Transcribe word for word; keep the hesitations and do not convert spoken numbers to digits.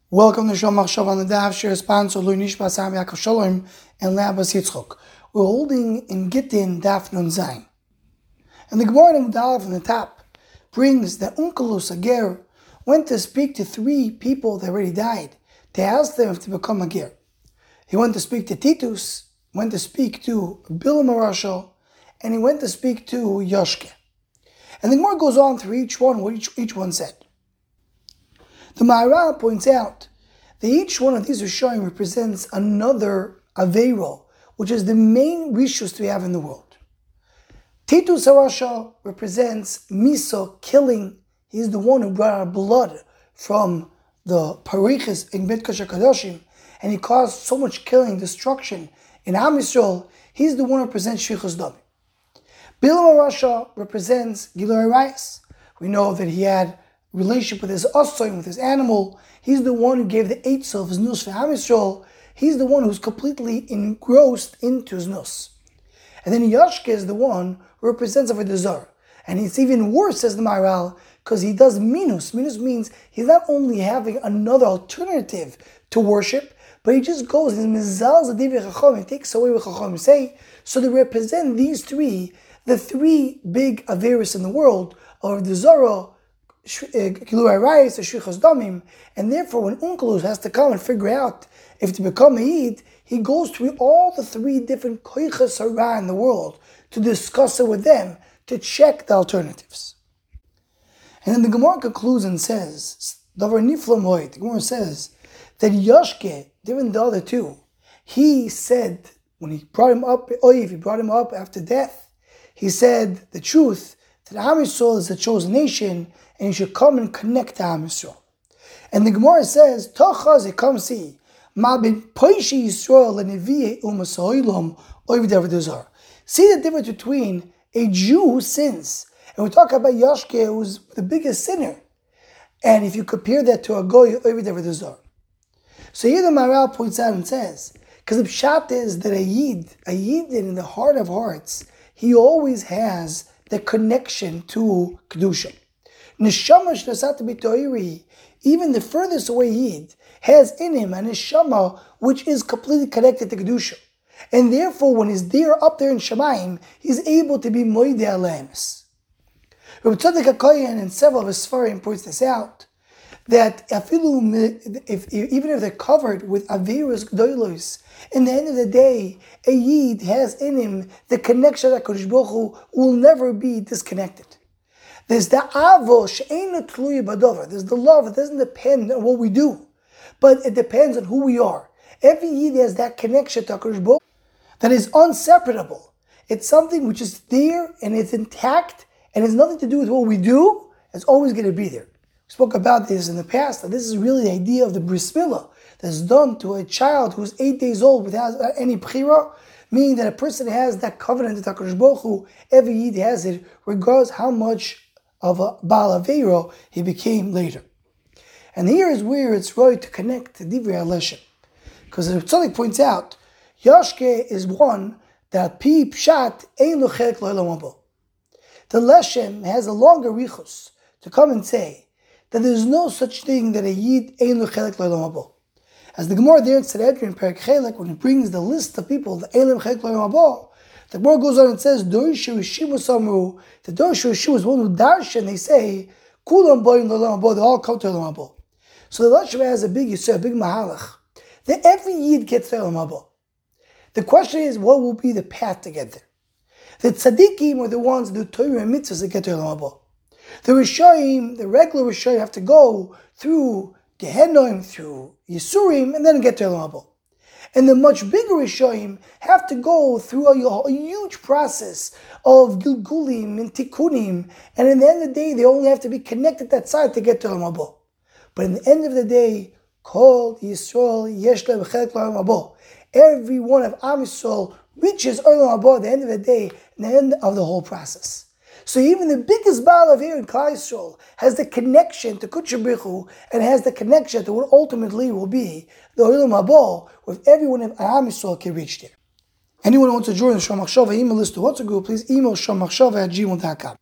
Welcome to Shalom Machshav on the Daf. Share sponsor Lui Nishbas Am Yaakov Shalom and Labas Yitzchok. We're holding in Gittin Daf Nun Zayin. And the Gemara in Mudalef from the top brings that Unkelus Ager went to speak to three people that already died to ask them to become a ger. He went to speak to Titus, went to speak to Bilam Arashal, and he went to speak to Yoshke. And the Gemara goes on through each one, what each, each one said. The Maharal points out that each one of these Rishonim represents another Aveiro, which is the main rishus we have in the world. Titus HaRasha represents Miso, killing. He's the one who brought our blood from the Parichas in Bet Kodesh HaKadoshim, and he caused so much killing, destruction in Am Yisrael. He's the one who represents Shfichus Damim. Bilam HaRasha represents Gilui Arayos. We know that he had relationship with his osoim, with his animal. He's the one who gave the eitzah of his nus for Am Yisrael. He's the one who's completely engrossed into his nus. And then Yoshke is the one who represents Avodah Zarah. And it's even worse, says the Maharal, because he does minus. Minus means he's not only having another alternative to worship, but he just goes, he's mizal zadiv chacham, he takes away what chacham say. So they represent these three, the three big averis in the world, of the Zarah, Gilui Arayos, Shfichus Damim, and therefore when Unkelus has to come and figure out if to become a Yid, he goes through all the three different koiches hara in the world to discuss it with them, to check the alternatives. And then the Gemara concludes and says, Davar Niflam Hoy, the Gemara says that Yoshke, different the other two, he said, when he brought him up, Oiv, he brought him up after death, he said the truth, that Am Yisrael is a chosen nation, and you should come and connect to Am Yisrael. And the Gemara says, Tochaze, come see, Ma bin Poishi Yisrael leNevi'e Umas Ha'olam Oiv Avodah Zarah. See the difference between a Jew who sins, and we talk about Yoshke, who's the biggest sinner, and if you compare that to a Goy Oiv Avodah Zarah. So here the Maharal points out and says, because the pshat is that a Yid, a Yid in the heart of hearts, he always has the connection to Kedusha. Neshama shnasat b'toiri, even the furthest away Yid has in him a neshama which is completely connected to Kedusha. And therefore, when he's there, up there in Shamayim, he's able to be moidei alemus. Rabbi Tzadok HaKohen in several of his Sfarim points this out, that afilu, if, even if they're covered with Averos Gdolos, in the end of the day, a Yid has in him the connection that HaKadosh Baruch Hu will never be disconnected. There's the avo she'eino tluya b'davar. There's the love that doesn't depend on what we do, but it depends on who we are. Every Yid has that connection to HaKadosh Baruch Hu that is inseparable. It's something which is there and it's intact and has nothing to do with what we do. It's always going to be there. We spoke about this in the past, that this is really the idea of the bris milah that's done to a child who's eight days old without any bchira, meaning that a person has that covenant with HaKadosh Baruch Hu. Every Yid has it, regardless how much of a Baal Aveiro he became later. And here is where it's right to connect to Divrei HaLeshem. Because as Tzadok points out, Yoshke is one that pi pshat ein lo chelek lo'olam haba. The Leshem has a longer richus to come and say that there's no such thing that a Yid ein lo chelek lo'olam haba. As the Gemara there in Sanhedrin Perek Chelek, when it brings the list of people, the ein lo chelek lo'olam haba, the Gemara goes on and says, Dorishu Yeshiva Samru, the Dorishu Yeshiva is one who darshan, they say, Kulam Boyim L'Olam Haba, they all come to L'Olam Haba. So the Leshem has a big yisur, a big mahalach, that every Yid gets to L'Olam Haba. The question is, what will be the path to get there? The tzaddikim are the ones who do Torah and mitzvahs that get to L'Olam Haba. The Rishonim, the regular Rishonim, have to go through Gehenom, through Yisurim, and then get to L'Olam Haba. And the much bigger Rishonim have to go through a, a huge process of Gilgulim and Tikkunim, and in the end of the day, they only have to be connected that side to get to L'Olam Haba. But in the end of the day, Kol Yisrael Yesh Lehem Chelek L'Olam Haba. Every one of Am Yisrael reaches L'Olam Haba at the end of the day, and the end of the whole process. So even the biggest Baal of here in Klal Yisrael has the connection to Kudsha Brichu and has the connection to what ultimately will be the Olam Haba, with everyone in Am Yisrael can reach there. Anyone who wants to join the Shalom Machshava email list to WhatsApp group, please email shalom machshava at gmail dot com.